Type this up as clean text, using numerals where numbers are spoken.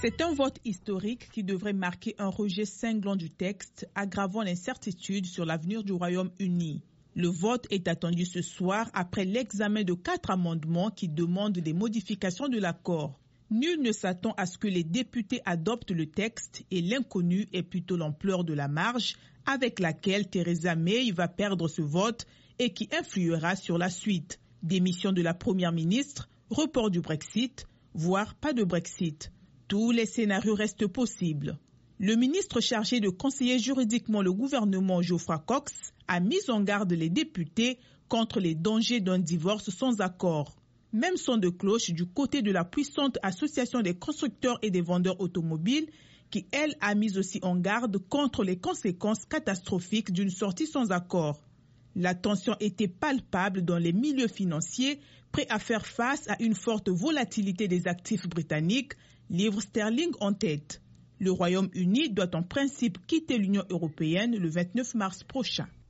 C'est un vote historique qui devrait marquer un rejet cinglant du texte, aggravant l'incertitude sur l'avenir du Royaume-Uni. Le vote est attendu ce soir après l'examen de 4 amendements qui demandent des modifications de l'accord. Nul ne s'attend à ce que les députés adoptent le texte et l'inconnu est plutôt l'ampleur de la marge avec laquelle Theresa May va perdre ce vote et qui influera sur la suite. Démission de la première ministre, report du Brexit, voire pas de Brexit. Tous les scénarios restent possibles. Le ministre chargé de conseiller juridiquement le gouvernement, Geoffrey Cox, a mis en garde les députés contre les dangers d'un divorce sans accord. Même son de cloche du côté de la puissante association des constructeurs et des vendeurs automobiles qui, elle, a mis aussi en garde contre les conséquences catastrophiques d'une sortie sans accord. La tension était palpable dans les milieux financiers, prêts à faire face à une forte volatilité des actifs britanniques, livre sterling en tête. Le Royaume-Uni doit en principe quitter l'Union européenne le 29 mars prochain.